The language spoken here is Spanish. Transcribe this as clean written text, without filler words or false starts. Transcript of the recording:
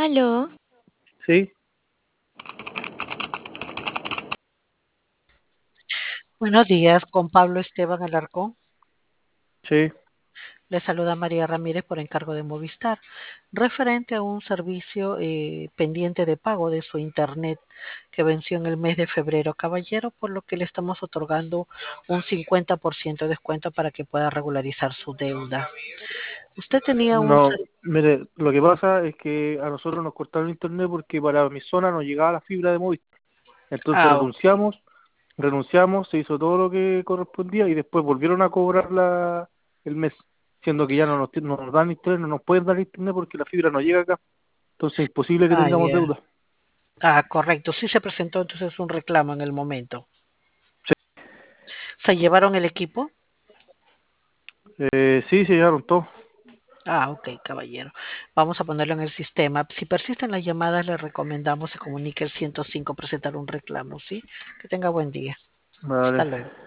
Aló, Sí, Buenos días, con Pablo Esteban Alarcón. sí, Le saluda María Ramírez por encargo de Movistar, referente a un servicio pendiente de pago de su internet que venció en el mes de febrero, caballero, por lo que le estamos otorgando un 50% de descuento para que pueda regularizar su deuda. Usted tenía un no, mire, lo que pasa es que a nosotros nos cortaron internet porque para mi zona no llegaba la fibra de móvil. Entonces ok. renunciamos, se hizo todo lo que correspondía y después volvieron a cobrar el mes, siendo que ya no nos dan internet, no nos pueden dar internet porque la fibra no llega acá. Entonces es imposible que tengamos Ya. deuda. Correcto. Sí se presentó entonces un reclamo en el momento. ¿Se llevaron el equipo? Sí, se llegaron todo. Ok, caballero. Vamos a ponerlo en el sistema. Si persisten las llamadas, le recomendamos se comunique al 105 presentar un reclamo, ¿sí? Que tenga buen día. Vale. Hasta luego.